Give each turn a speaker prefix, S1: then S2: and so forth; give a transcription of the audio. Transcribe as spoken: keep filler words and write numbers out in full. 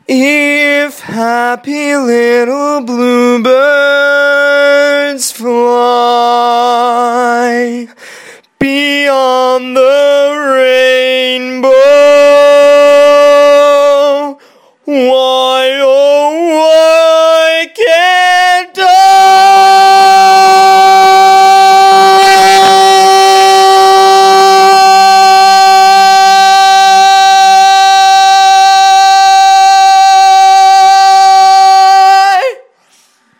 S1: If happy little bluebirds fly beyond the rainbow,